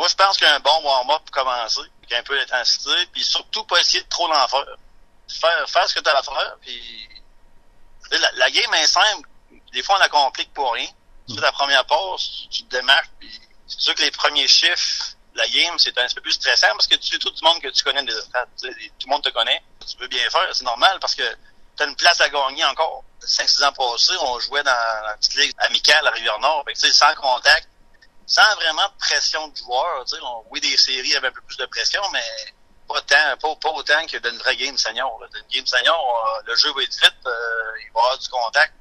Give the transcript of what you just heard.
moi, je pense qu'un bon warm-up pour commencer, avec un peu d'intensité, puis surtout pas essayer de trop l'en faire. Faire ce que tu as à faire, puis la game est simple. Des fois, on la complique pour rien. Tu fais la première passe, tu te démarques, puis c'est sûr que les premiers chiffres, la game, c'est un petit peu plus stressant parce que tu sais tout le monde que tu connais des stades. Tout le monde te connaît. Tu veux bien faire, c'est normal parce que tu as une place à gagner encore. 5-6 ans passés, on jouait dans la petite ligue amicale à Rivière-Nord. Fait que, sans contact, sans vraiment de pression de joueur. Oui, des séries avaient un peu plus de pression, mais pas autant que d'une vraie game senior. D'une game senior, le jeu va être vite, il va y avoir du contact.